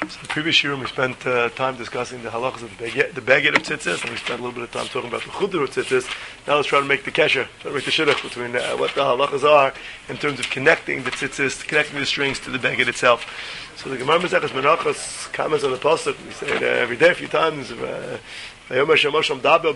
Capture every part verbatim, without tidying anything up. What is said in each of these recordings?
So the previous year we spent uh, time discussing the halachas of the beged, the beged of tzitzis, and we spent a little bit of time talking about the chudur of tzitzis. Now let's try to make the kesher, try to make the shidduch between uh, what the halachas are in terms of connecting the tzitzis, connecting the strings to the beged itself. So the Gemara Maseches Menachos comments on the pasuk. We say it uh, every day a few times. Uh, So Chazal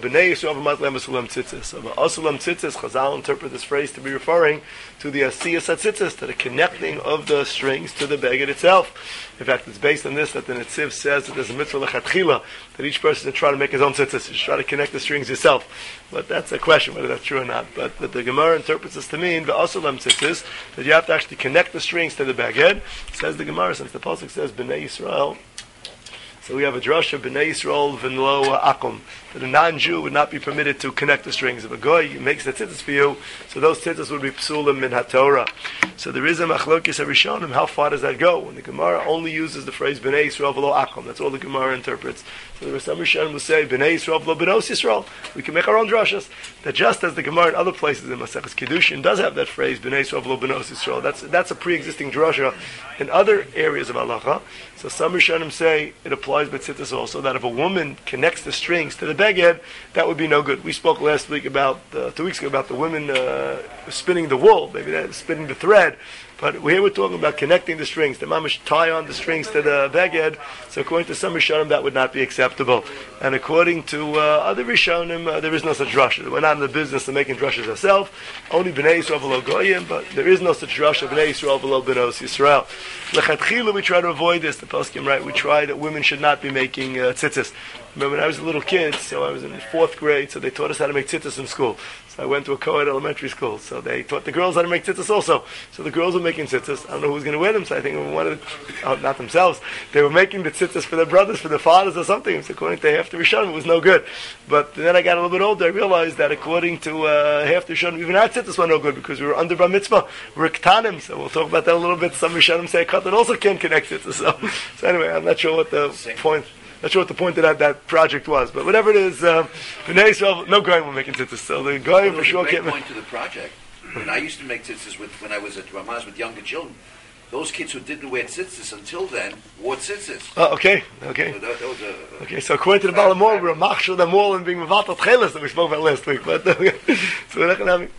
interpret this phrase to be referring to the asiyas hatzitzis, to the connecting of the strings to the beged itself. In fact, it's based on this that the Netziv says that there's a mitzvah lechatchila, that each person should try to make his own tzitzis, you should try to connect the strings yourself. But that's a question whether that's true or not. But, but the Gemara interprets this to mean v'asulam tzitzis, that you have to actually connect the strings to the beged. Says the Gemara, since the pasuk says Bnei Yisrael. So we have a drasha Bnei Yisrael v'lo akum, that a non-Jew would not be permitted to connect the strings. If a goy makes the tzitzis for you, so those tzitzis would be psulim min haTorah. So there is a machlokes harishonim. How far does that go? When the Gemara only uses the phrase Bnei Yisrael v'lo akum, that's all the Gemara interprets. So there are some rishonim who say Bnei Yisrael v'lo benos Yisrael. We can make our own drashas. That just as the Gemara in other places in Maseches Kiddushin does have that phrase Bnei Yisrael v'lo benos Yisrael. That's that's a pre-existing drasha in other areas of halacha. So some rishonim say it applies by tzitzis also, that if a woman connects the strings to the beged, that would be no good. We spoke last week about, uh, two weeks ago, about the women uh, spinning the wool, maybe they're spinning the thread. But here we're talking about connecting the strings. The mamish tie on the strings to the beged. So according to some Rishonim, that would not be acceptable. And according to uh, other Rishonim, uh, there is no such drasha. We're not in the business of making drashas ourselves. Only Bnei Yisrael v'lo goyim, but there is no such drasha. Bnei Yisrael v'lo benos Yisrael. Lechatchila, we try to avoid this. The poskim, right? We try that women should not be making uh, tzitzis. Remember, when I was a little kid, so I was in fourth grade, so they taught us how to make tzitzis in school. So I went to a co-ed elementary school, so they taught the girls how to make tzitzis also. So the girls were making tzitzis. I don't know who was going to win them, so I think one of the, oh, not themselves, they were making the tzitzis for their brothers, for their fathers or something. So according to half the Rishonim, it was no good. But then I got a little bit older, I realized that according to uh, half the Rishonim, even our tzitzis were no good because we were under bar mitzvah. We were ktanim, so we'll talk about that a little bit. Some Rishonim say katan also can't connect tzitzis. So, so anyway, I'm not sure what the Same. point Not sure what the point of that, that project was, but whatever it is, uh, Bnei Yisrael, no goyim were making tzitzis, so the goyim well, for sure can't. There's a great point to the project. And I used to make tzitzis with when I was at Ramaz with younger children. Those kids who didn't wear tzitzis until then wore tzitzis. Oh, okay, okay. So that, that was a, okay, so according to the Balamor, we're a machshel them all and being mevatat cheles that we spoke about last week. But uh, so we're not going to have.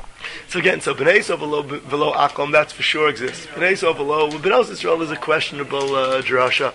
So again, so Bnei Yisrael v'lo v'lo akom, that's for sure exists. Bnei Yisrael v'lo benos Yisrael is a questionable uh, drasha.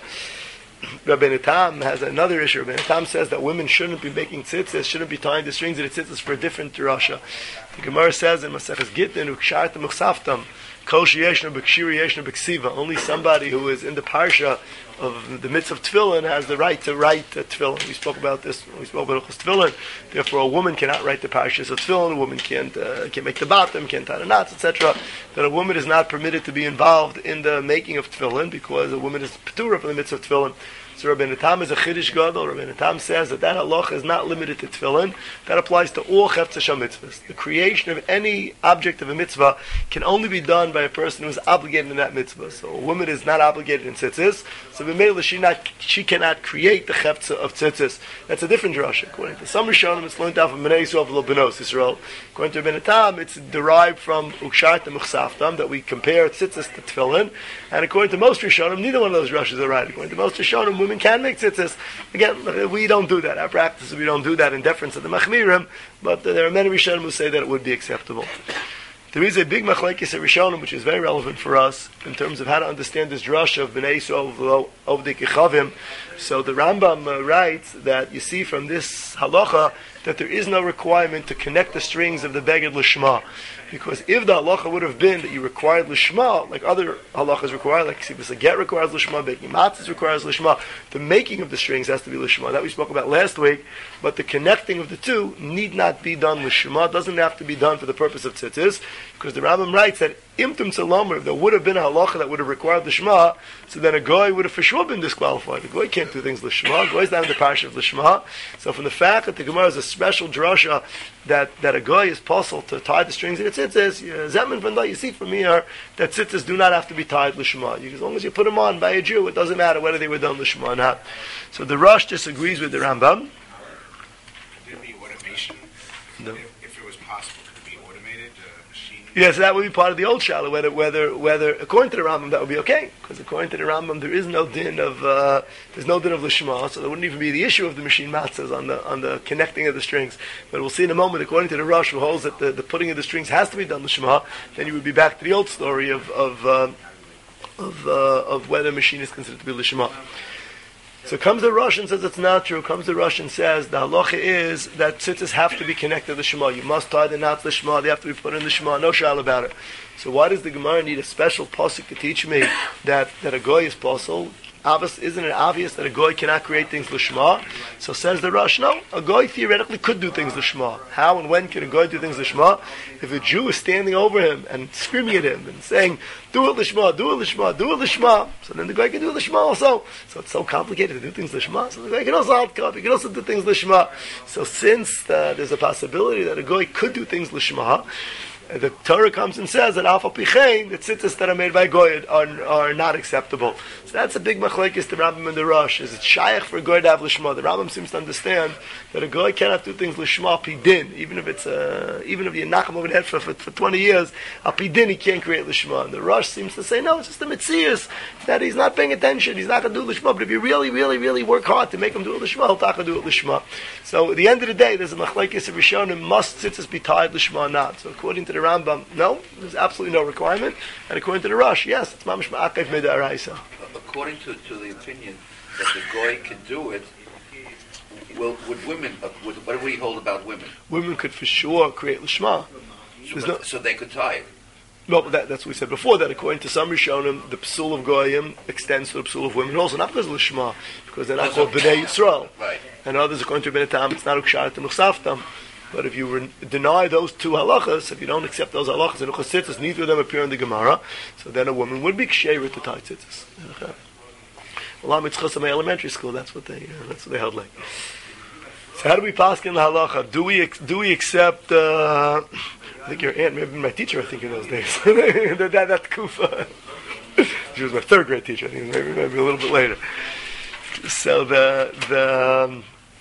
Rabbi Natam has another issue. Rabbi Natam says that women shouldn't be making tzitzis, shouldn't be tying the strings of the tzitzis for a different drasha. The Gemara says in Maseches Gittin, "Uksharta muchsaftam, kol sheyeshna b'kshiri yeshna b'ksiva." Only somebody who is in the parsha of the mitzvah of tefillin has the right to write uh, tefillin. We spoke about this when we spoke about tefillin. Therefore, a woman cannot write the parshas of tefillin. A woman can't uh, can't make the bottom, can't tie the knots, et cetera. That a woman is not permitted to be involved in the making of tefillin because a woman is petura from the mitzvah of tefillin. So Rabbi Natam is a chiddush gadol. Rabbi Natam says that that halacha is not limited to tefillin. That applies to all chefetz Hashem mitzvahs. The creation of any object of a mitzvah can only be done by a person who is obligated in that mitzvah. So a woman is not obligated in tzitzis. So b'meila she not she cannot create the chefetz of tzitzis. That's a different drasha. According to some Rishonim, it's learned out from Bnei Yisrael v'lo benos Yisrael. According to Rabbi Natam, it's derived from uksharta muchsaftam, that we compare tzitzis to tefillin. And according to most Rishonim, neither one of those drashas are right. According to most Rishonim, women can make tzitzis. Again, we don't do that. Our practice is we don't do that in deference to the machmirim, but there are many Rishonim who say that it would be acceptable. There is a big machlekes at Rishonim which is very relevant for us in terms of how to understand this drasha of Bnei Yisrael of the Kechavim. So the Rambam uh, writes that you see from this halacha that there is no requirement to connect the strings of the beged l'shma. Because if the halacha would have been that you required l'shma, like other halachas require, like Sivas a get requires l'shma, baking matzahs requires l'shma, the making of the strings has to be l'shma. That we spoke about last week, but the connecting of the two need not be done l'shma, doesn't have to be done for the purpose of tzitzis, because the Rambam writes that imtum tzalomer, if there would have been a halacha that would have required l'shma, so then a goy would have for sure been disqualified. A goy can't do things l'shma, a goy is not in the parsha of l'shma. So from the fact that the Gemara is a special drasha that, that a goy is possible to tie the strings in its tzitzis, zemin van you see from here that tzitzis do not have to be tied l'shma. As long as you put them on by a Jew, it doesn't matter whether they were done l'shma or not. So the Rosh disagrees with the Rambam. Could there be automation? No. If, if it was possible, could it be automated, uh, machine Yes, that would be part of the old shala. Whether, whether, whether, according to the Rambam, that would be okay, because according to the Rambam, there is no din of, uh, there's no din of lishma, so there wouldn't even be the issue of the machine matzahs on the on the connecting of the strings. But we'll see in a moment. According to the Rosh, who holds that the, the putting of the strings has to be done lishma, then you would be back to the old story of of uh, of, uh, of whether a machine is considered to be lishma. So comes the Rosh and says it's not true. Comes the Rosh and says the halacha is that tzitzis have to be connected to the Shema. You must tie the knots to the Shema. They have to be put in the Shema. No shal about it. So why does the Gemara need a special pasuk to teach me that, that a goy is possible? Obviously, isn't it obvious that a goy cannot create things l'shma? So says the Rosh, no, a goy theoretically could do things l'shma. How and when can a goy do things l'shma? If a Jew is standing over him and screaming at him and saying, do it l'shma, do it l'shma, do it l'shma, so then the goy can do it l'shma also. So it's so complicated to do things l'shma, so the goy can also outcome, he can also do things l'shma. So since uh, there's a possibility that a goy could do things l'shma, the Torah comes and says that alpha pichein, the tzitzis that are made by goy are, are not acceptable. So that's a big machlekes to Rambam and the Rosh. Is it shaykh for a goy to have lishma? The Rambam seems to understand that a goy cannot do things lishma pidin, even if it's uh, even if you knock him over the head for, for, for twenty years, a pidin he can't create lishma. And the Rosh seems to say no, it's just a mitzias that he's not paying attention. He's not going to do lishma. But if you really, really, really work hard to make him do it lishma, he'll talk to do it lishma. So at the end of the day, there's a machlekes of Rishonim, must tzitzis be tied lishma or not? So according to the Rambam, no, there's absolutely no requirement. And according to the Rosh, yes, it's mamash ma'akev mid'araisa. According to, to the opinion that the goy can do it, will, would women, uh, would, what do we hold about women? Women could for sure create lishma. So, no, so they could tie it. No, but that, that's what we said before, that according to some Rishonim, the psul of goyim extends to the psul of women also, not because of lishma, because they're not called b'nei Yisrael. Right. And others, according to Bnei Tam, it's not uksharat and uchsaftam. But if you re- deny those two halachas, if you don't accept those halachas and uchas neither of them appear in the Gemara, so then a woman would be ksheira to tie tzitzis. Well, I'm at elementary school. That's what they. Uh, that's what they held like. So how do we pass in the halacha? Do we do we accept? Uh, I think your aunt, maybe my teacher. I think in those days, that that, that kufa. She was my third grade teacher. I think maybe maybe a little bit later. So the the. Um,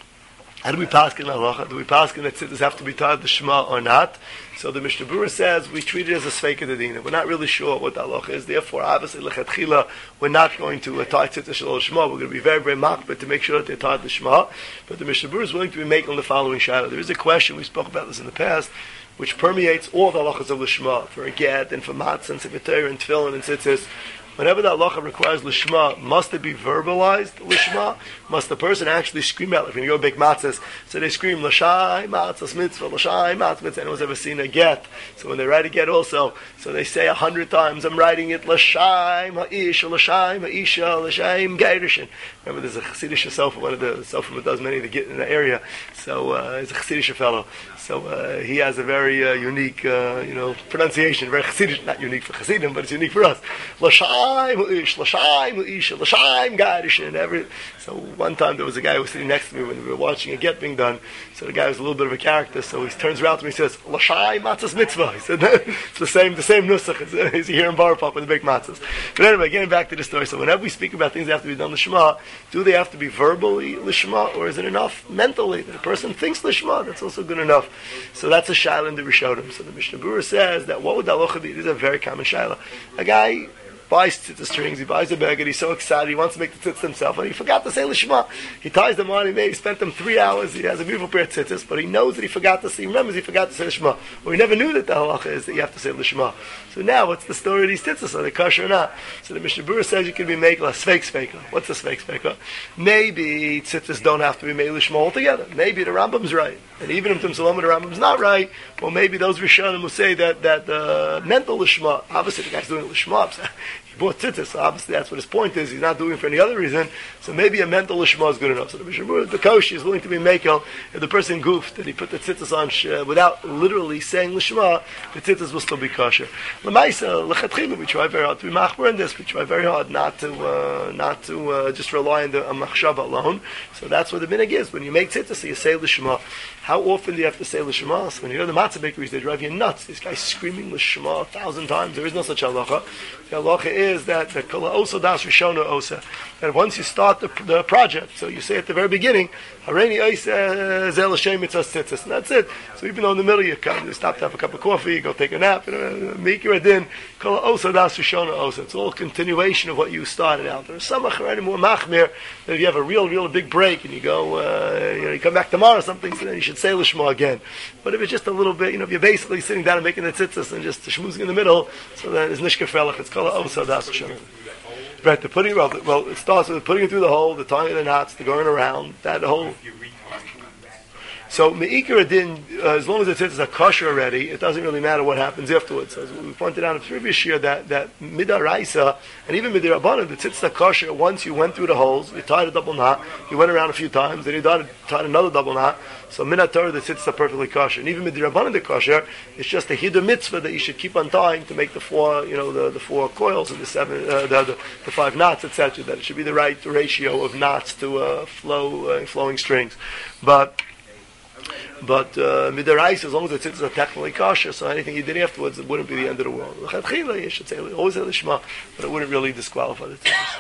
How do we pass in halacha? Do we pass in that tzitzis have to be tied to Shema or not? So the Mishnah Berurah says we treat it as a sveika dedina. We're not really sure what the halacha is. Therefore, obviously, lechatchila, we're not going to uh, tie tzitzis to Shema. We're going to be very, very makbid to make sure that they're tied to Shema. But the Mishnah Berurah is willing to be making the following shadow. There is a question, we spoke about this in the past, which permeates all the halachas of the Shema, for a get and for matzah and sefer and tefillin and tzitzis. Whenever the halacha requires lishma, must it be verbalized lishma? Must the person actually scream out? Like when you go bake matzahs, so they scream l'shai matzahs mitzvah, l'shai matzah mitzvah. Anyone's ever seen a get? So when they write a get also, so they say a hundred times, I'm writing it l'shai ma'ish, l'shai ma'isha, l'shai m'geirishin. Remember there's a Chassidish sofa, one of the sofa that does many of the get in the area. So uh, he's a Chassidish fellow. So uh, he has a very uh, unique, uh, you know, pronunciation. Very Chassidish, not unique for Chassidim, but it's unique for us. L'shai ma'ish, l'shai ma'isha, l'shai m'geirishin. Every so one time there was a guy who was sitting next to me when we were watching a get being done. So the guy was a little bit of a character. So he turns around to me and says, "L'shai matzahs mitzvah." He said, "It's the same, the same nusach as, as you hear in Bar Park when they bake matzahs." But anyway, getting back to the story. So whenever we speak about things that have to be done l'shma, do they have to be verbally l'shma, or is it enough mentally that a person thinks l'shma? That's also good enough. So that's a shaila in the Rishonim. So the Mishnah Berurah says that what would the halacha be? This is a very common shaila. A guy buys tzitzit strings, he buys a bag, and he's so excited, he wants to make the tzitzit himself, and he forgot to say l'shma. He ties them on, he made, he spent them three hours, he has a beautiful pair of tzitzis, but he knows that he forgot to say, he remembers he forgot to say l'shma. Or he never knew that the halacha is that you have to say l'shma. So now, what's the story of these tzitzis? Are they kosher or not? So the Mishnah Berurah says you can be making a sveik sveika. What's a sveik sveika? Maybe tzitzis don't have to be made l'shma altogether. Maybe the Rambam's right. And even if Tim Salom and the Rambam's not right, well, maybe those Rishonim will say that that uh, mental l'shma, obviously the guy's doing l'shma, he bought tzitzis, so obviously that's what his point is, he's not doing it for any other reason, so maybe a mental l'shma is good enough. So the Mishnah Berurah, the Koshi is willing to be makel, if the person goofed, that he put the tzitzis on sh- uh, without literally saying l'shma, the tzitzis will still be kosher. L'maisa, l'chatchilu, we try very hard to be machber in this, we try very hard not to uh, not to uh, just rely on the on machshava alone, so that's what the minhag is. When you make tzitzis, you say l'shma. How often do you have to say l'shma? So when you go to the matzah bakeries, they drive you nuts. This guy's screaming l'shma a thousand times. There is no such halacha. The halacha is that the kol osa das rishona osa. That once you start the, the project, so you say at the very beginning, Hareini oisa zel Hashem mitzvahs tzitzis, and that's it. So even though in the middle you come, you stop to have a cup of coffee, you go take a nap, you know, make your adin, kol osa das rishona osa. It's all a continuation of what you started out. There's some Hareini more machmir that if you have a real, real big break and you go, uh, you know, you come back tomorrow or something, so then you should say lishma again. But if it's just a little bit, you know, if you're basically sitting down and making the tzitzis and just schmoozing in the middle, so then it's nishka felach. It's kol osa das rishona. Right, the putting well, well, it starts with putting it through the hole, the tying of the knots, the going around that hole. So meikar adin, uh, as long as the tzitzis are kosher already, it doesn't really matter what happens afterwards. As we pointed out in the previous year, that that midaraisa and even midirabanan, the tzitzis are kosher. Once you went through the holes, you tied a double knot, you went around a few times, then you tied, tied another double knot. So minator, the tzitzis are perfectly kosher, and even midirabanan the kosher. It's just a hiddur mitzvah that you should keep on tying to make the four, you know, the, the four coils and the seven, uh, the, the the five knots, et cetera. That it should be the right ratio of knots to uh, flow uh, flowing strings, but. But uh, midaraisa, as long as the tzitzis are technically kosher, so anything you did afterwards, it wouldn't be the end of the world. L'chadchila, you should say, always have the shema, but it wouldn't really disqualify the tzitzis.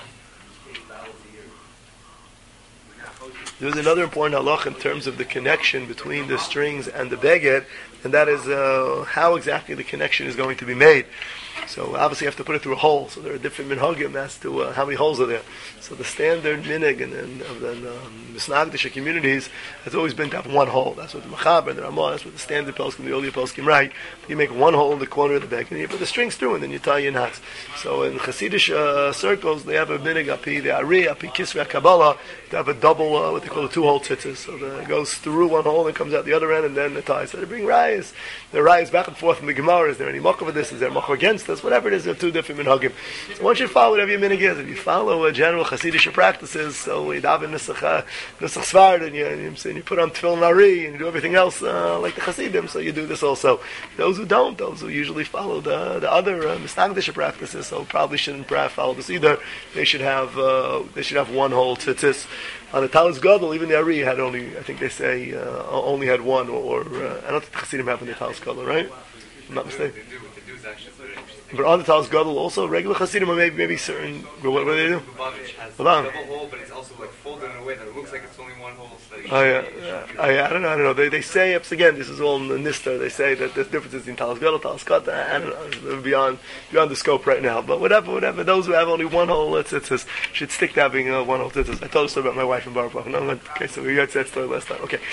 There's another important halach in terms of the connection between the strings and the beged, and that is uh, how exactly the connection is going to be made. So obviously you have to put it through a hole. So there are different minhagim as to uh, how many holes are there. So the standard minig and then of the um, Misnagdisha communities has always been to have one hole. That's what the Machaber and the Ramah, that's what the standard Poskim, the earlier Poskim write. You make one hole in the corner of the back and you put the strings through and then you tie your knots. So in Hasidic uh, circles they have a minig api the Ari, api Kisvei Kabbalah, to have a double, uh, what they call a two-hole tzitzis. So the, it goes through one hole and comes out the other end and then the ties. So they bring rayas. The rayas back and forth from the Gemara. Is there any mock over this? Is there a mock against this? Whatever it is, there are two different minhagim. So one should follow whatever your minig is. If you follow uh, general Hasidic practices, so you daven Nusach Svard and you, and you put on Tefillin Ari and you do everything else uh, like the Hasidim, so you do this also. Those who don't, those who usually follow the the other uh, Misnagdisha practices, so probably shouldn't follow this either. They should have uh, they should have one whole tzitzis. On the Talis Gadol, even the Ari had only, I think they say, uh, only had one, or, or uh, I don't think the Hasidim have in the Talis Gadol, right? I'm not mistaken. But on the Talis Gadol also, regular Hasidim, or maybe maybe certain, what, what do they do? Lubavitch has a double hole, but it's also like folded in a way that it looks like it's only one hole. So Oh yeah, yeah. Oh, yeah, I don't know, I don't know. They they say, again, this is all in the Nister, they say that there's differences between Talis Gadol, Talis Kata, I don't know, they're beyond, beyond the scope right now. But whatever, whatever, those who have only one hole tzitzis should stick to having uh, one hole tzitzis. I told a story about my wife in Baruch. No, okay, so we got that story last time, okay.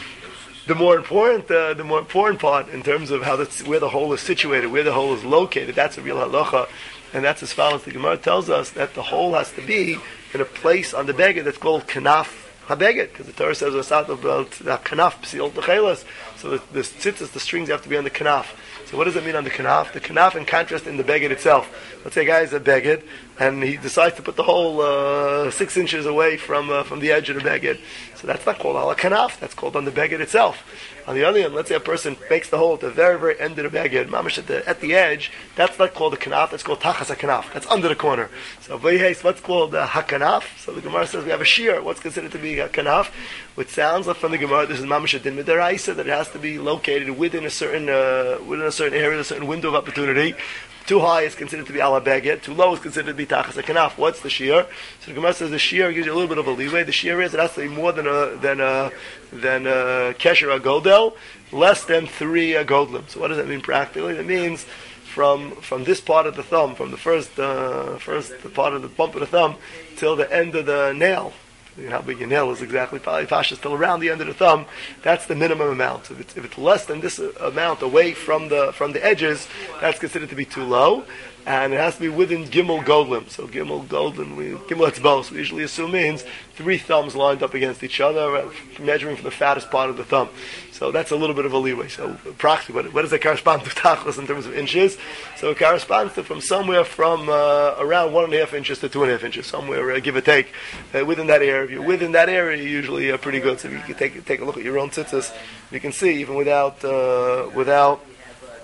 The more important, uh, the more important part in terms of how that's where the hole is situated, where the hole is located, that's a real halacha, and that's as follows. The Gemara tells us that the hole has to be in a place on the beged that's called kanaf habeged, because the Torah says asat about kanaf psil techelas. So the, the tzitzis, the strings have to be on the kanaf. So what does it mean on the kanaf? The kanaf, in contrast, in the beged itself. Let's say a guy is a beged, and he decides to put the hole uh, six inches away from uh, from the edge of the beged. So that's not called ala kanaf. That's called on the beged itself. On the other hand, let's say a person makes the hole at the very, very end of the beged, mamash at the at the edge. That's not called the kanaf. That's called tachas kanaf. That's under the corner. So vayhes, what's called the uh, hakanaf? So the Gemara says we have a shear. What's considered to be a kanaf? Which sounds like from the Gemara, this is mamash din midaraisa, that it has to be located within a certain uh, within a certain area, a certain window of opportunity. Too high is considered to be ala beged. Too low is considered to be tachas kanaf. What's the shear? So the Gemara says the shear gives you a little bit of a leeway. The shear is it has to be more than a than a than a kesher agodel, less than three agodlim. So what does that mean practically? That means from from this part of the thumb, from the first uh, first part of the bump of the thumb till the end of the nail. You know how big your nail is exactly, probably Pasha still around the end of the thumb. That's the minimum amount. If it's, if it's less than this amount away from the from the edges, that's considered to be too low, and it has to be within Gimel Godlim. So Gimel Godlim, we, Gimel Etzbos, we usually assume means three thumbs lined up against each other, measuring from the fattest part of the thumb. So that's a little bit of a leeway. So approximately, what, what does that correspond to tachlis in terms of inches? So it corresponds to from somewhere from uh, around one and a half inches to two and a half inches, somewhere uh, give or take, uh, within that area. If you're within that area, you're usually uh, pretty good. So if you can take take a look at your own tzitzis, you can see even without uh, without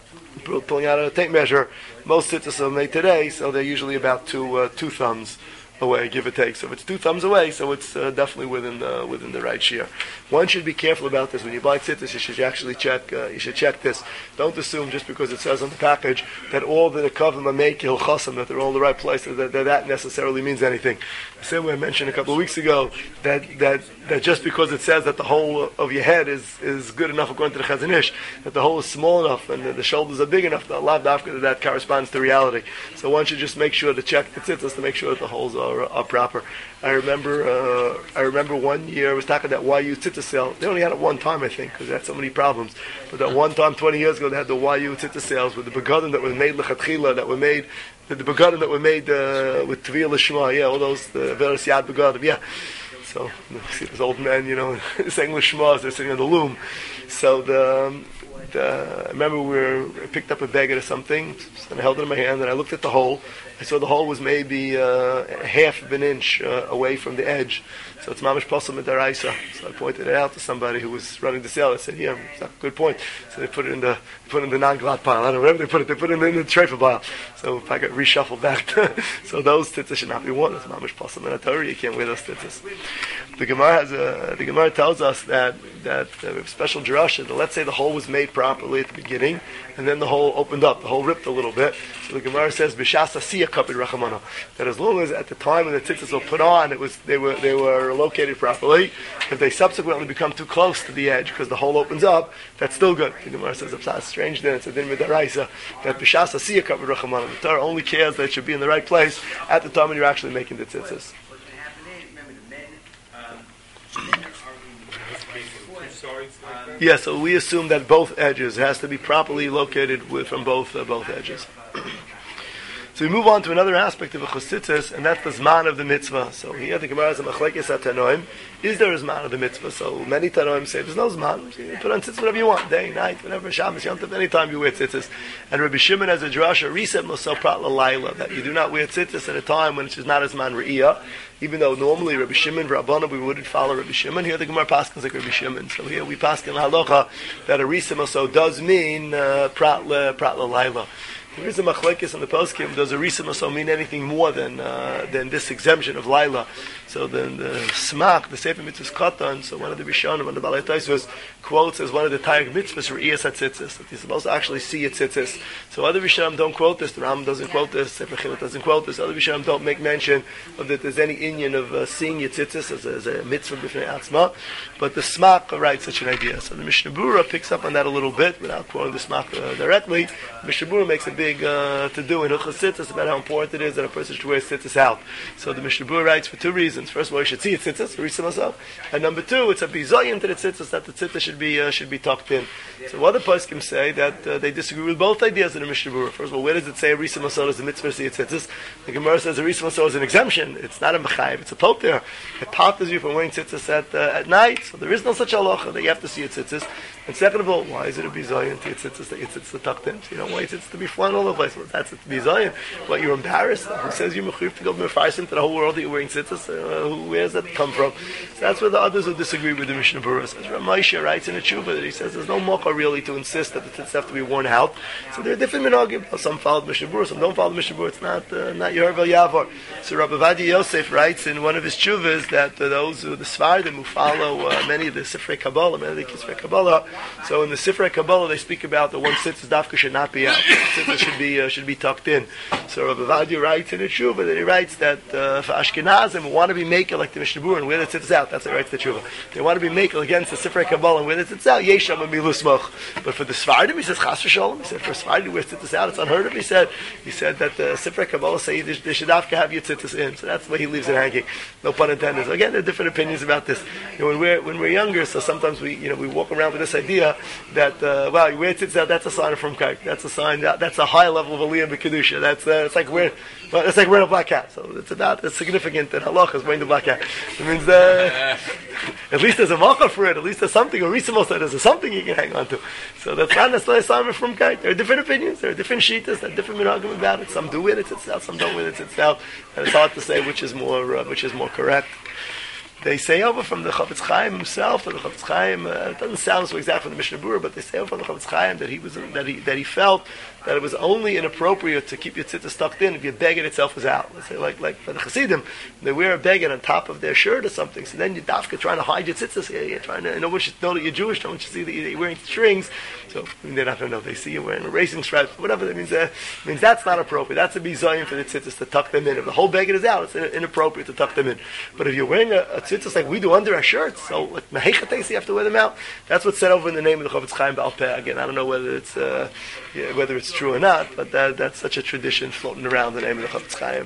pulling out a tape measure, most tzitzis are made today, so they're usually about two uh, two thumbs away, give or take. So if it's two thumbs away, so it's uh, definitely within uh, within the right shear. One should be careful about this. When you buy tzitzis, you should actually check. Uh, you should check this. Don't assume just because it says on the package that all the kavim are make hilchasam, that they're all in the right place, that, that that necessarily means anything. The same way I mentioned a couple of weeks ago that that that just because it says that the whole of your head is is good enough according to the Chazon Ish, that the hole is small enough and the, the shoulders are big enough, that lav dafka that corresponds to reality. So one should just make sure to check the tzitzis to make sure that the holes are, are proper. I remember uh, I remember one year I was talking that Y U tzitzis sale. They only had it one time, I think, because they had so many problems. But that one time, twenty years ago, they had the Y U tzitzis sales with the begadim that were made lechatchila, that were made, the, the begadim that were made uh, with tviyah l'shma, yeah, all those the veras yad begadim, yeah. So you see this old man, you know, saying l'shma as they're sitting on the loom. So the. Um, Uh, I remember we were, I picked up a baguette or something, and I held it in my hand, and I looked at the hole. I saw the hole was maybe uh, half of an inch uh, away from the edge. So it's mamish posel midaraisa. So I pointed it out to somebody who was running the sale. I said, "Yeah, it's a good point." So they put it in the put it in the non-glad pile. I don't know wherever they put it. They put it in the treifa pile. So if I got reshuffled back, to, so those tzitzis should not be worn. It's mamish posel midaraisa. You can't wear those tzitzis. The Gemara has a. The Gemara tells us that that uh, we have special drasha. That let's say the hole was made properly at the beginning, and then the hole opened up. The hole ripped a little bit. So the Gemara says, "B'shas asiyah kapid rachamana." That as long as at the time when the tzitzis were put on, it was they were they were located properly. If they subsequently become too close to the edge because the hole opens up, that's still good. The Gemara says, "It's strange then it's a din midaraisa that b'shas asiyah kapid rachamana." The Torah only cares that it should be in the right place at the time when you're actually making the tzitzis. Yeah, so we assume that both edges has to be properly located with, from both uh, both edges. So we move on to another aspect of a chositzis, and that's the zman of the mitzvah. So here the Gemara is a machlekes atanoim. Is there a zman of the mitzvah? So many tanoim say there's no zman. You put on tzitzis whatever you want, day, night, whenever, Shabbos, Yom Tov, anytime you wear tzitzis. And Rabbi Shimon has a drasha, reset mosel prat lalayla, that you do not wear tzitzis at a time when it's not a zman re'iyah. Even though normally Rabbi Shimon, Rabbana, we wouldn't follow Rabbi Shimon. Here the Gemara paskins like Rabbi Shimon. So here we paskin halacha that a reset mosel does mean uh, prat lalayla. There is a machlekes in the poskim. Does a risa maso mean anything more than uh, than this exemption of Laila? So then the Smak, the Sefer Mitzvahs Katan, so one of the Rishonim, one of the Balei Tosfos quotes as one of the Tayag Mitzvahs Re'iyas HaTzitzis, that you're supposed to actually see a tzitzis. So other Rishonim don't quote this, the Ram doesn't quote this, Sefer Chilot doesn't quote this, other Rishonim don't make mention of that there's any inyan of uh, seeing your tzitzis as a, as a mitzvah b'fnei atzma, but the Smak writes such an idea. So the Mishnah Berurah picks up on that a little bit, without quoting the Smak uh, directly. Mishnah Berurah makes a big uh, to do in Hilchos Tzitzis about how important it is that a person should wear tzitzis out. So the Mishnah Berurah writes for two reasons. First of all, you should see a tzitzis, reason myself, and number two, it's a bizayin to the tzitzis that the tzitzis should be uh, should be tucked in. So other poskim say that uh, they disagree with both ideas in the Mishnah Berurah. First of all, where does it say a risa masol is a mitzvah to see a tzitzis? The Gemara says a risa masol is an exemption. It's not a mechayiv. It's a poter. It potters you from wearing tzitzis at uh, at night. So there is no such halacha that you have to see a tzitzis. And second of all, why is it a bizayin to your tzitzis that your tzitzis are tucked in? So you don't want your tzitzis to be flying all over the place. Well, that's a bizayin. What, you're embarrassed? Who says you're mechuyev to go mefarsim to the whole world that you're wearing tzitzis? Uh, who, where does that come from? So that's where the others who disagree with the Mishnah Berurah says. Ramosha writes in a tshuva that he says there's no mocha really to insist that the tzitzis have to be worn out. So there are different minhagim. Some follow the Mishnah Berurah, some don't follow the Mishnah Berurah. It's not uh, not Yervel Yavar. So Rabbi Vadia Yosef writes in one of his tshuvas that uh, those who the Sfardim who follow uh, many of the Sifrei Kabbalah, many of the Kisrei Kabbalah. So in the Sifrei Kabbalah they speak about the one tzitzis dafka should not be out. The tzitzis should be uh, should be tucked in. So Rabbi Vadia writes in a tshuva that he wriits that uh, for Ashkenazim who want to be making like the Mishnah Berurah and wear the tzitzis out. That's what he writes the tshuva. They want to be making against the Sifrei Kabbalah and wear the tzitzis out. Yesham and milusmach. But for the Sfardim, he says chas v'sholom. He said for Sfardim to wear tzitzis out, it's unheard of. He said he said that the Sifrei Kabbalah say they, they should have to have your tzitzis in. So that's why he leaves it hanging. No pun intended. So again, there are different opinions about this. You know, when we're when we're younger, so sometimes we you know we walk around with this idea that uh, well, you wear tzitzis out. That's a sign of from kike. That's a sign. That, that's a high level of aliyah b'kedusha. That's uh, it's like we're well, it's like wearing a black hat. So it's not it's significant that halacha is wearing the black hat. It means uh, at least there's a macha for it. At least there's something. Or Risimo said there's something you can hang on to. So that's not necessarily a sign from kike. There are different opinions. There are different shitas. There are different minhagim about it. Some do wear it tzitzis out. Some don't wear it tzitzis out. And it's hard to say which is more uh, which is more correct. they say over from the Chafetz Chaim himself, or the Chafetz Chaim, uh, it doesn't sound so exact from the Mishnah Berurah, but they say over from the Chafetz Chaim that he was that he that he felt that it was only inappropriate to keep your tzitzis stuck in if your beged itself was out. Let's say like like for the Hasidim, they wear a beged on top of their shirt or something, so then you're dafka trying to hide your tzitzis here, you're trying to, no one should know that you're Jewish, no one should see that you're wearing strings, so I mean, they're not going to know, they see you wearing racing stripes, whatever, that means, uh, means that's not appropriate, that's a bizayin for the tzitzis to tuck them in. If the whole beged is out, it's inappropriate to tuck them in. But if you're wearing a, a tzitzis like we do under our shirts, so like mehechatesi, you have to wear them out. That's what's said over in the name of the Chafetz Chaim Baal Peh. Again, I don't know whether it's uh, yeah, whether it's true or not, but that, that's such a tradition floating around the name of the Chafetz Chaim.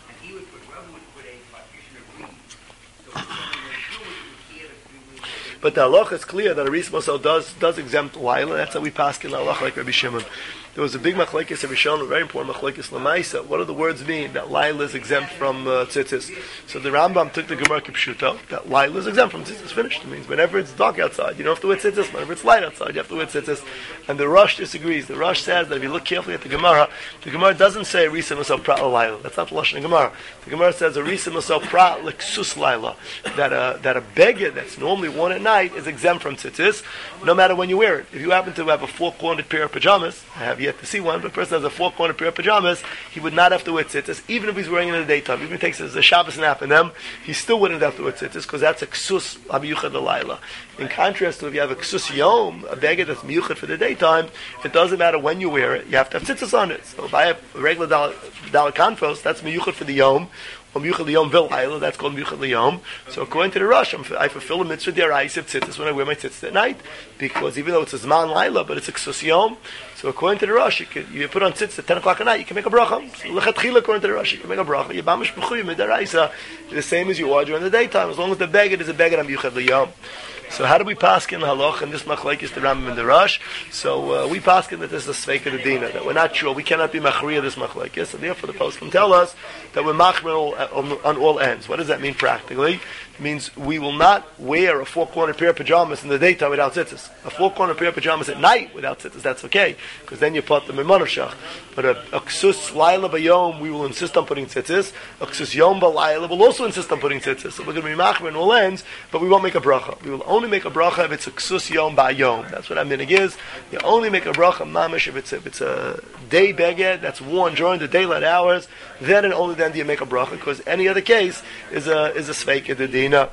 But the halacha is clear that a Aris Mosel does does exempt Laila. That's how we pass in the halacha like Rabbi Shimon. There was a big machlekes Rabbi Shimon, a very important machlekes Lamaisa. What do the words mean that Laila is exempt from uh, tzitzis? So the Rambam took the Gemara Kipshuto that Laila is exempt from tzitzis. Finished. It means whenever it's dark outside, you don't have to wear tzitzis. Whenever it's light outside, you have to wear tzitzis. And the Rosh disagrees. The Rosh says that if you look carefully at the Gemara, the Gemara doesn't say Arisa Mosel Prat Laila. That's not the Lashon of Gemara. The Gemara says Arisa Mosel Prat Leksus Laila. That a that a beged that's normally worn at night is exempt from tzitzis, no matter when you wear it. If you happen to have a four-cornered pair of pajamas, I have yet to see one, but a person has a four-cornered pair of pajamas, he would not have to wear tzitzis, even if he's wearing it in the daytime. Even if he takes a Shabbos nap in them, he still wouldn't have to wear tzitzis, because that's a ksus abiyuchad l'layla. In contrast to if you have a ksus yom, a beged that's miyuchad for the daytime, it doesn't matter when you wear it, you have to have tzitzis on it. So if I have a regular daled kanfos, that's miyuchad for the yom, or miyuchad liyom v'layla, that's called miyuchad liyom. So according to the Rosh, I fulfill a mitzvah d'oraisa of tzitzis when I wear my tzitzis at night, because even though it's a zman layla, but it's a ksus yom, so according to the Rosh, you, could, you put on tzitzis at ten o'clock at night, you can make a bracha. So lechatchila, according to the Rosh, you can make a bracha. You're bamish b'chuyim d'oraisa, the same as you are during the daytime, as long as the beged is a beged on miyuchad liyom. So how do we paskin halach and this machlekes is the Rambam and the Rosh? So uh, we paskin that this is a sveika the dina, that we're not sure, we cannot be machriya this machlekes, so therefore the poskim tell us that we're machmir on, on all ends. What does that mean practically? It means we will not wear a four-cornered pair of pajamas in the daytime without tzitzis. A four-cornered pair of pajamas at night without tzitzis, that's okay, because then you put them in monoshach. But a, a ksus laila b'yom, we will insist on putting tzitzis. A ksus yom b'layla will also insist on putting tzitzis. So we're going to be machmir on all ends, but we won't make a bracha. We will only make a bracha if it's a ksus yom b'yom. That's what a minig is. You only make a bracha mamish if it's a, if it's a day beged that's worn during the daylight hours. Then and only then do you make a bracha, because any other case is a is a sveika the dina. Uh,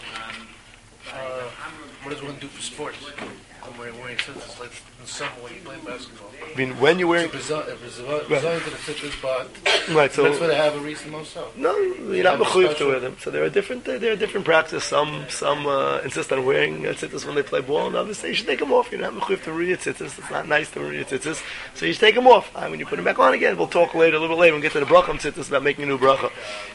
what does one do for sports? I'm wearing wearing tzitzis like in summer when you play basketball. I mean, when you're wearing, it's a result to the tzitzis, but right, so that's why they have a reason also. No, you're not mechuyev to wear them. So there are different uh, there are different practices. Some some uh, insist on wearing uh, tzitzis when they play ball, and others say you should take them off. You're not mechuyev to wear your tzitzis. It's not nice to wear your tzitzis, so you should take them off. And when you put them back on again, we'll talk later, a little bit later, when we get to the bracha tzitzis about making a new bracha.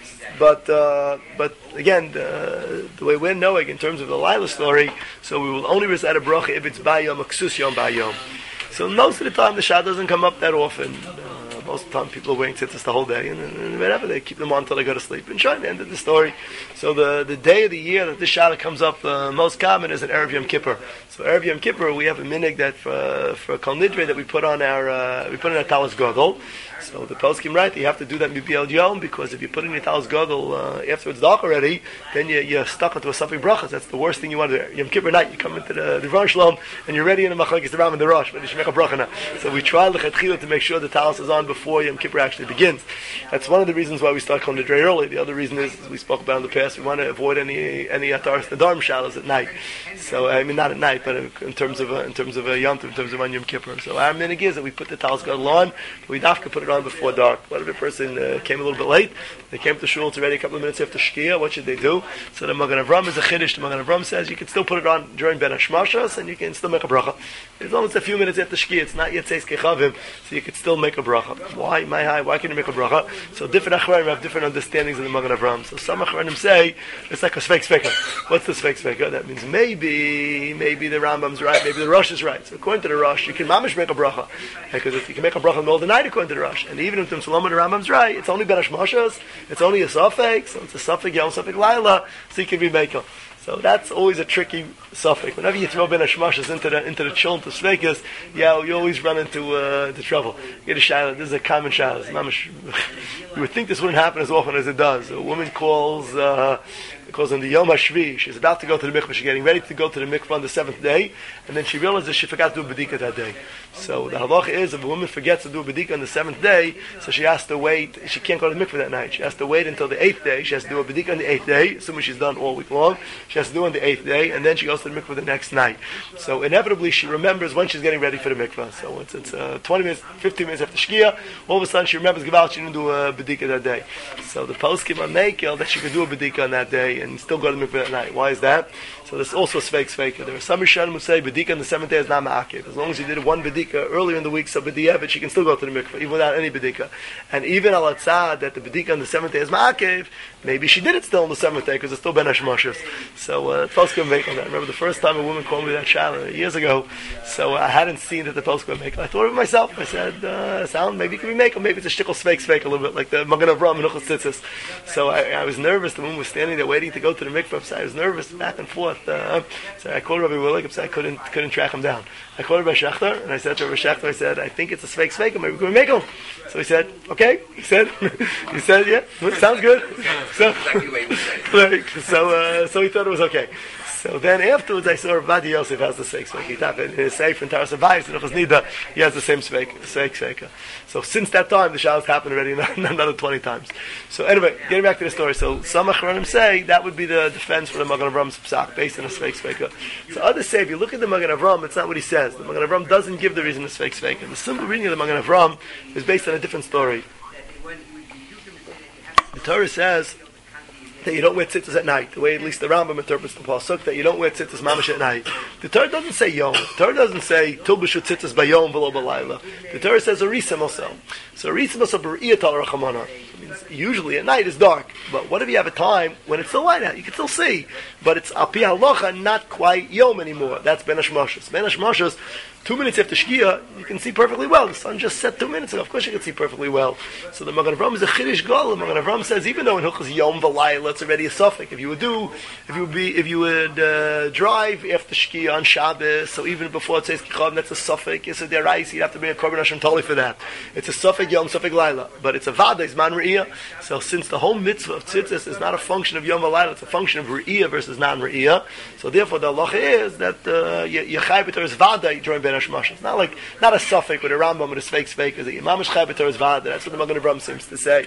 But uh, but again, the, the way we're knowing in terms of the Lila story, so we will only recite a bracha if it's bayom, a ksus yom bayom. So most of the time the Shah doesn't come up that often. Uh, most of the time people are wearing tzitzis the whole day, and, and whatever, they keep them on until they go to sleep. And sure, the end of the story. So the, the day of the year that this Shah comes up the uh, most common is an Erev Yom Kippur. So Erev Yom Kippur, we have a minig that for, for Kol Nidre that we put on our, uh, we put in our talis gadol. So the poskim right, you have to do that mibiyal yom, because if you put in your talis gadol uh, after it's dark already, then you, you're stuck into a suffix brachas. That's the worst thing you want to do. Yom Kippur night, you come into the the Ron Shalom and you're ready in the machlekes the Ram and the Rosh, but you should make a bracha now. So we try lechatchila to make sure the talis is on before Yom Kippur actually begins. That's one of the reasons why we start Kol Nidre early. The other reason is, as we spoke about in the past, we want to avoid any any ataris nedarim shalos at night. So I mean not at night, but in terms of uh, in terms of a yom tov, in terms of on Yom Kippur. So our minig is that we put the talis gadol on, but we dafka put it on before dark. What if a person uh, came a little bit late? They came to shul, it's already a couple of minutes after Shkia. What should they do? So the Magen Avram is a chiddush. The Magen Avram says you can still put it on during Ben Hashmashas, and you can still make a bracha. As long as it's a few minutes after Shkia, it's not yet Seis Kechavim, so you can still make a bracha. Why, my high? Why can you make a bracha? So different achronim have different understandings of the Magen Avram. So some achronim say it's like a sveik sveka. What's the sveik sveka? That means maybe, maybe the Rambam's right, maybe the Rosh is right. So according to the Rosh, you can mamish make a bracha, because if you can make a bracha in the middle of the night according to the Rosh, and even if the Salom the Rambam's right, it's only Ben Hashmashas, it's only a suffix, so it's a suffix yom, suffix laila, so you can be makel. So that's always a tricky suffix. Whenever you throw Ben Hashmashas into the into the chuln to sveikas, yeah, you always run into uh, into trouble. You get a shayla. This is a common shayla. You would think this wouldn't happen as often as it does. A woman calls uh, because on the Yom HaShvi, she's about to go to the mikvah, she's getting ready to go to the mikvah on the seventh day, and then she realizes she forgot to do a bedika that day. So the halacha is, if a woman forgets to do a bedika on the seventh day, so she has to wait, she can't go to the mikvah that night. She has to wait until the eighth day, she has to do a bedika on the eighth day, assuming she's done all week long, she has to do on the eighth day, and then she goes to the mikvah the next night. So inevitably she remembers when she's getting ready for the mikvah. So it's, it's uh, twenty minutes, fifteen minutes after Shkia, all of a sudden she remembers Gevalt, she didn't do a bedika that day. So the poskim on Mekel that she could do a bedika on that day and still go to the mikvah that night. Why is that? So there's also a sveik sveika. There are some Rishonim who say bedika on the seventh day is not ma'akev. As long as you did one bedika earlier in the week, so b'di'evet, she can still go to the mikvah even without any bedika. And even al atzad that the bedika on the seventh day is ma'akev, maybe she did it still on the seventh day because it's still ben hashmashos. So uh, poskim make on that. I remember the first time a woman called me that shaila years ago. So I hadn't seen that the poskim make. I thought of it myself. I said, uh, "Sound maybe it can be make, or maybe it's a shtickle sveik sveika a little bit like the Magen Avraham and Uchas Tzitzis." So I, I was nervous. The woman was standing there waiting to go to the mikvah. So I was nervous back and forth. Uh, so I called Rabbi Willig. So I couldn't couldn't track him down. I called Rabbi Shechter and I said to Rabbi Shechter, I said, "I think it's a sveik sveika. Maybe we can make him." So he said, "Okay." He said, "He said, yeah, sounds good." So, like, so, uh, so he thought it was okay. So then afterwards, I saw Rabbi Yosef has the sveik sveika. In his sefer in Taras Avayis, in Uchas Nida, he has the same sveik sveika. So since that time, the shalos happened already another twenty times. So anyway, getting back to the story. So some Achronim say that would be the defense for the Magen Avram's psak, based on a sveik sveika. So others say, if you look at the Magen Avram, it's not what he says. The Magen Avram doesn't give the reason to sveik sveika. The simple reading of the Magen Avram is based on a different story. The Torah says that you don't wear tzitzis at night, the way at least the Rambam interprets the pasuk, that you don't wear tzitzis mamash at night. The Torah doesn't say yom. The Torah doesn't say tulbushu tzitzis bayom v'lo b'layla. The Torah says arisim also. So arisim also b'riyat al rachamana. Usually at night it's dark, but what if you have a time when it's still light out? You can still see, but it's al pi halacha not quite yom anymore. That's ben hashmashos. Ben hashmashos, two minutes after Shkia, you can see perfectly well. The sun just set two minutes ago. Of course you can see perfectly well. So the Magen Avram is a chiddush gal. The Magen Avram says even though in Hilchos Yom v'Layla it's already a suffix. If you would do, if you would be, if you would uh, drive after Shkia on Shabbos, so even before it says Kichav, that's a suffix. It's a derais. You'd have to bring a korban Hashem totally for that. It's a suffix Yom, suffix Layla, but it's a vada. It's man re'iyah. So since the whole mitzvah of tzitzis is not a function of Yom v'Layla, it's a function of re'iyah versus non re'iyah. So therefore the halacha is that uh, you chayv b'Torah is vada during Ben Hashmash. It's not like not a suffix with a Rambam with a sveik sveika. Is that Mamash chayv b'Torah is vada? That's what the Magen Avram seems to say.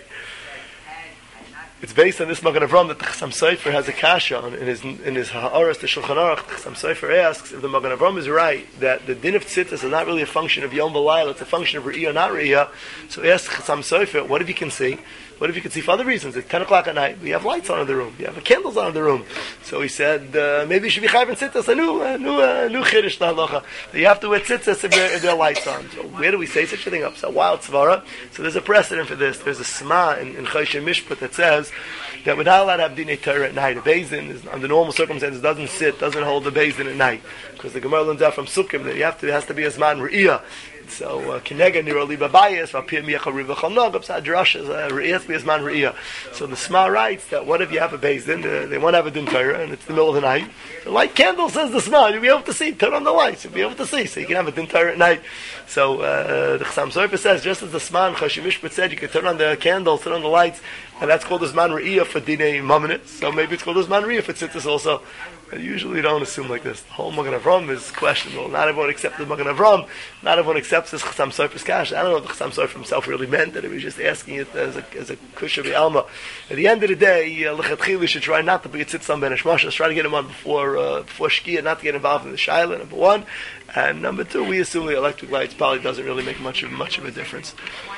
It's based on this Magen Avram that the Chassam Sofer has a kasha on in his in his Ha'aras the Shulchan Aruch. The Chassam Sofer asks if the Magen Avram is right that the din of tzitzis is not really a function of Yom v'Layla, it's a function of Re'iyah, not Re'iyah. So he asks Chassam Sofer, what if you can see? What if you can see for other reasons? It's ten o'clock at night. We have lights on in the room. We have candles on in the room. So he said, uh, maybe you should be chayv in tzitzis. A new, a new, a new chiddush halacha. You have to wear tzitzis if there, if there are lights on. So where do we say such a thing? Up? So wild tzvara. So there's a precedent for this. There's a sma in, in Choshen Mishpat that says that we're not allowed to have dinei Torah at night. A bezdin is under normal circumstances doesn't sit, doesn't hold the bezdin at night because the Gemara learns out from Sukkim that you have to, it has to be a zman re'iyah. So kinega niroli babayis v'apir miyachal rivachal nogab sadrashas re'iyas b'yazman re'iyah. So the Sma writes that what if you have a bezdin, uh, they want to have a din Torah and it's the middle of the night. So light candle, says the Sma, you'll be able to see. Turn on the lights, you'll be able to see. So you can have a din Torah at night. So uh, the Chassam Sofer says just as the Sma and Choshen Mishpat said, you can turn on the candles, turn on the lights, and that's called the zman re'iyah for dinei mamonis. So maybe it's called the zman re'iyah for tzitzis also. I usually don't assume like this. The whole Magen Avram is questionable. Not everyone accepts the Magen Avram. Not everyone accepts this Chassam Sofer's kash. I don't know if the Chassam Sofer himself really meant that. He was just asking it as a as a kusha v'alma. At the end of the day, lechatchila uh, should try not to be a tzitzis on Ben Hashmashos. Try to get him on before uh, before Shkia, not to get involved in the shaila. Number one, and number two, we assume the electric lights probably doesn't really make much of much of a difference.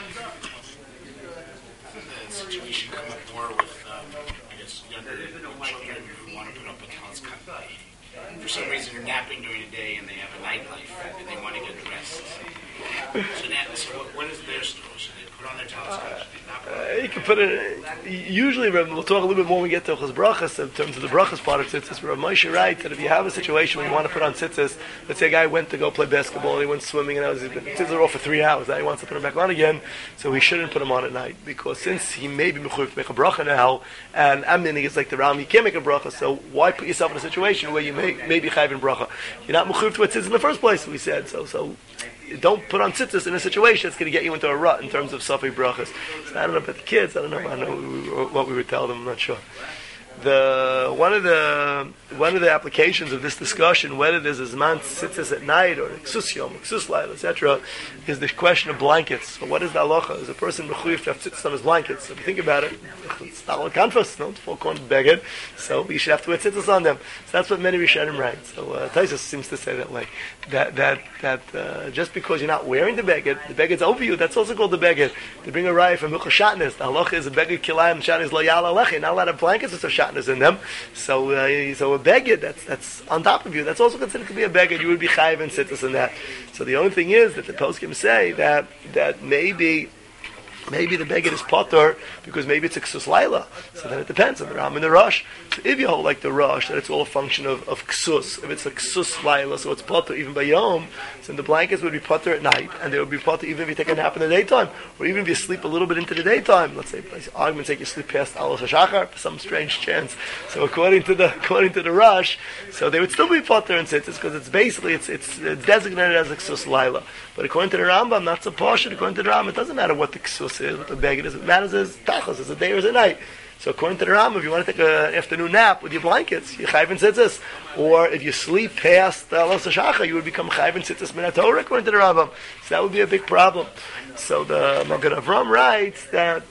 For some reason they're napping during the day and they have a nightlife and they want to get dressed. So, now, so what, what is their story? Should they put on their telescopes? Uh, you can put it. Usually, we'll talk a little bit more when we get to Chaz Brachas in terms of the Brachas part of tzitzis. Where Moshe writes that if you have a situation where you want to put on tzitzis, let's say a guy went to go play basketball, he went swimming, and was, tzitzis are off for three hours. Now he wants to put them back on again, so he shouldn't put them on at night because since he may be mechuyev to make a bracha now, and amnining is like the Ram, you can't make a bracha. So why put yourself in a situation where you may, may be chayv in bracha? You're not mechuyev to wear tzitzis in the first place. We said so. So. Don't put on tzitzis in a situation that's going to get you into a rut in terms of safek brachas. So I don't know about the kids. I don't know. I don't know what we would tell them. I'm not sure. the one of the one of the applications of this discussion, whether there's a zman tzitzis at night or ksus yom, ksus layla, et cetera, is the question of blankets. So what is the halacha? Is a person mechuyev to have tzitzis on his blankets? So if you think about it, it's not all kanfas, no, it's four cornered beged, so you should have to wear tzitzis on them. So that's what many Rishonim write. So uh, Taisus seems to say that way, that that that uh, just because you're not wearing the beged, the beged's over you. That's also called the beged. To bring a raya from Hilchos Shatnez, the halacha is a beged kilayim shatnez lo yala alechi. Not a lot of blankets with shatnez in them. So uh, so a beged that's that's on top of you. That's also considered to be a beged. You would be chayiv and tzitzis in that. So the only thing is that the poskim say that that maybe. Maybe the beged is potter because maybe it's a ksus laila. So then it depends on the ram and the rush. So if you hold like the rush, that it's all a function of, of ksus. If it's a ksus laila, so it's potter even by yom, so the blankets would be potter at night, and they would be potter even if you take a nap in the daytime, or even if you sleep a little bit into the daytime. Let's say, by argument's sake, you sleep past alos hashachar for some strange chance. So according to the according to the rush, so they would still be potter and tzitzis because it's basically it's, it's it's designated as a ksus laila. But according to the Rambam, not so posh. According to the Rambam, it doesn't matter what the ksus is, what the beged is. What matters is tachas, is a day or is a night. So according to the Rambam, if you want to take an afternoon nap with your blankets, you chayv and tzitzis. Or if you sleep past alos hashachar, you would become chayv and tzitzis min haTorah, according to the Rambam. So that would be a big problem. So the Magen Avram writes that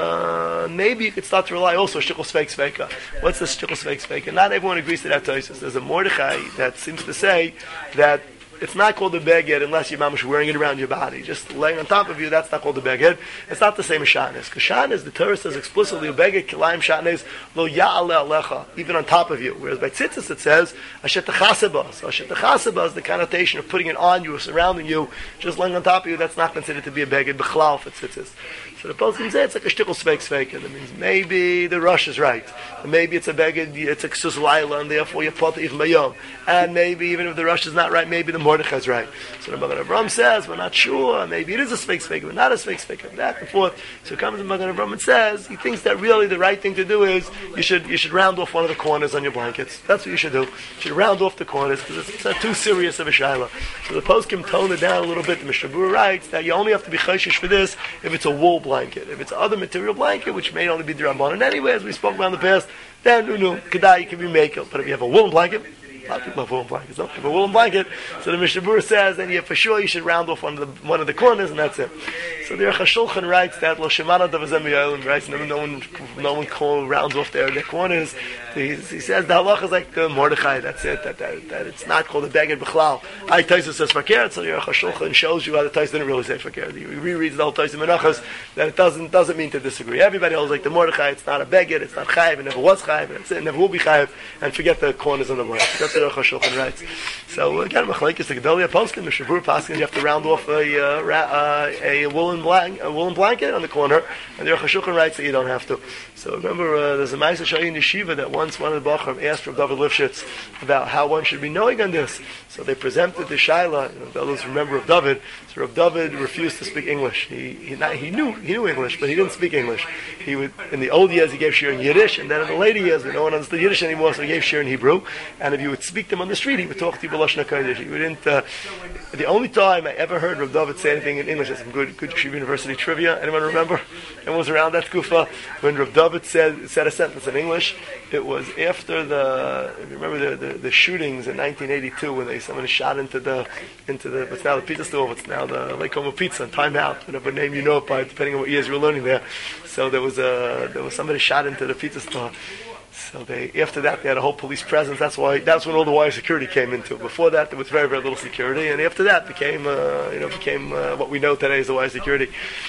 uh, maybe you could start to rely also on shtickle sveik sveika. What's the shtickle sveik sveika? Not everyone agrees to that Tosfos. There's a Mordechai that seems to say that it's not called a beged unless you're mamash wearing it around your body. Just laying on top of you, that's not called a beged. It's not the same as shatnez. Because shatnez, the Torah says explicitly, a beged kilayim shatnez lo ya'ale alecha, even on top of you. Whereas by tzitzis it says ashet techaseba. So ashet techaseba is the connotation of putting it on you or surrounding you, just laying on top of you. That's not considered to be a beged b'chlal for tzitzis. So the poskim say it's like a shtickle sveik sveika. That means maybe the rush is right. And maybe it's a beged, it's a ksus laila, and therefore you put even mayom. And maybe even if the rush is not right, maybe the Mordechai is right. So the Magen Avram says, we're not sure, maybe it is a sveik sveika, but not a sveik sveika, back and forth. So comes the Magen Avram and says, he thinks that really the right thing to do is, you should you should round off one of the corners on your blankets. That's what you should do. You should round off the corners, because it's, it's not too serious of a shaila. So the poskim tone it down a little bit. The Mishnah Berurah writes that you only have to be chayshish for this if it's a wool blanket. If it's other material blanket, which may only be the Rabbanan anyway, as we spoke about in the past, then no, no, kedai, you can be makel. But if you have a woolen blanket, a lot of people have woolen blankets. Don't have a woolen blanket. So the Mishnah Berurah says, then you for sure you should round off one of the one of the corners, and that's it. So the Aruch HaShulchan writes that lo shemana davazem yael, writes no, no one no one call, rounds off their, their corners. He, he says the halacha is like the Mordechai. That's it. That, that, that it's not called a beged b'chlal. I Tosfos says fakir. So the Aruch HaShulchan shows you how the Tosfos didn't really say fakir. He rereads the whole Tosfos Menachos that it doesn't doesn't mean to disagree. Everybody holds like the Mordechai. It's not a beged. It's not chayiv. It never was chayiv. It's, it never will be chayiv. And forget the corners on the blanket. That's what the Aruch HaShulchan writes. So again, machlekes the Gedolia poskim, the Shavur paskin, you have to round off a uh, ra- uh, a woolen blank, a woolen blanket on the corner, and the Aruch HaShulchan writes that you don't have to. So remember, uh, there's a Ma'aser Shai in Yeshiva that once one of the Bachram asked Rav David Lifshitz about how one should be knowing on this. So they presented the Shaila, you know, those remember Rav David. So Rav David refused to speak English. He he, not, he knew he knew English, but he didn't speak English. He would in the old years he gave shir in Yiddish, and then in the later years when no one understood Yiddish anymore, so he gave shir in Hebrew. And if you would speak them on the street, he would talk to you b'lashon hakodesh. He wouldn't. Uh, the only time I ever heard Rav David say anything in English, that's some good good Yeshiva University trivia. Anyone remember? Anyone was around that kufa when Rav David said said a sentence in English? It was after the. If you remember the, the, the shootings in nineteen eighty-two when they someone shot into the into the what's now the pizza store, what's now the Lake Como Pizza, Time Out, whatever name you know it by, depending on what years you were learning there. So there was a there was somebody shot into the pizza store. So they, after that, they had a whole police presence. That's why, that's when all the wire security came into it. Before that, there was very, very little security, and after that, became, uh, you know, became uh, what we know today as the wire security.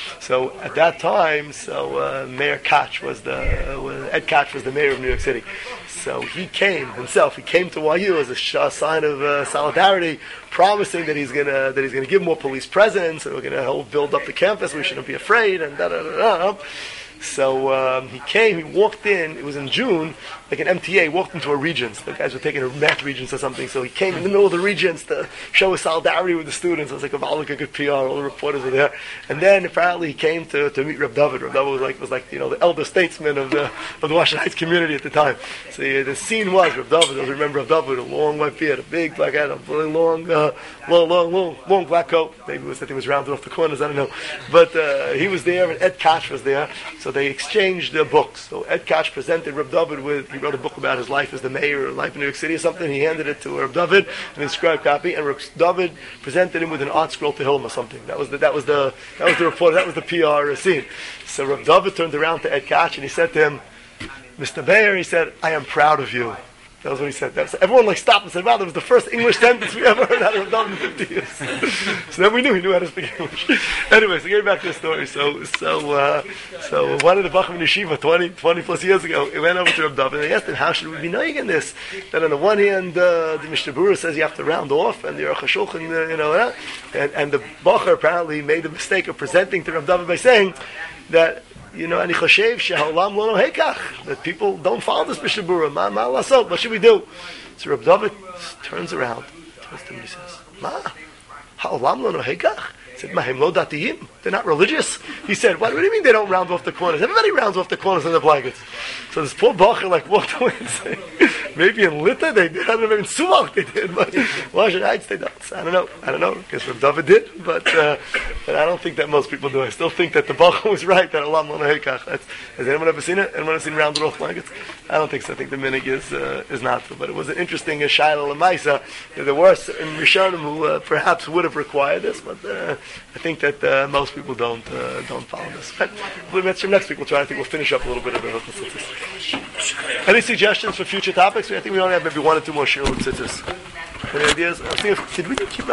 So at that time, so uh, Mayor Koch was the uh, Ed Koch was the mayor of New York City. So he came himself. He came to Y U as a sh- sign of uh, solidarity, promising that he's gonna that he's gonna give more police presence, and we're gonna help build up the campus. We shouldn't be afraid, and da da da da. So um, he came, he walked in, it was in June, like an M T A, walked into a Regents. The guys were taking a math Regents or something, so he came in the middle of the Regents to show his solidarity with the students. It was like a wow, look a good P R, all the reporters were there. And then apparently he came to, to meet Rav David. Rav David was like, was like, you know, the elder statesman of the of the Washington Heights community at the time. So yeah, the scene was Rav David, I remember Rav David, a long white beard, a big black hat, a really long, uh, long, long, long, long black coat. Maybe it was, I think it was rounded off the corners, I don't know. But uh, he was there, and Ed Koch was there. So So they exchanged uh, books. So Ed Koch presented Reb David with, he wrote a book about his life as the mayor or life in New York City or something. He handed it to Reb David, an inscribed copy, and Reb David presented him with an art scroll to Hilma or something. That was the, that was the, that was the report, that was the P R scene. So Reb David turned around to Ed Koch and he said to him, Mister Mayor, he said, I am proud of you. That was what he said. That was, everyone like stopped and said, wow, that was the first English sentence we ever heard out of Reb David in fifty years. So then we knew he knew how to speak English. Anyway, so getting back to the story. So so uh, so one of the Bacham in Yeshiva twenty, twenty plus years ago, he went over to Reb David and they asked him, how should we be knowing in this? That on the one hand, uh, the Mishnah Berurah says you have to round off, and the Aruch HaShulchan, uh, you know, uh, and, and the Bacher apparently made the mistake of presenting to Reb David by saying that, you know, ani choshev shehaolam lo nohekach, that people don't follow this Mishnah Berurah. Ma ma lasot? What should we do? So Reb David turns around, turns to him and he says, Ma, haolam lo nohekach? He said, Ma hem lo datiyim? They're not religious? He said, what, what do you mean they don't round off the corners? Everybody rounds off the corners in the blankets. So this poor bacher like walked away and said, maybe in Litta they did, I don't know, maybe in Suvak they did, but Washington Heights they don't. So I don't know, I don't know, because Reb David did, but, uh, but I don't think that most people do. I still think that the bacher was right, that Olam lo nohekach. Has anyone ever seen it? Anyone ever seen rounded off blankets? I don't think so. I think the minig is uh, is not so. But it was an interesting uh, Shaila Lamaisa. There were certain Rishonim who uh, perhaps would have required this, but uh, I think that uh, most people don't uh, don't follow this. But next week we'll try. I think we'll finish up a little bit of the Tzitzis. Any suggestions for future topics? I think we only have maybe one or two more shiur with Tzitzis. Any ideas? I think if, did we keep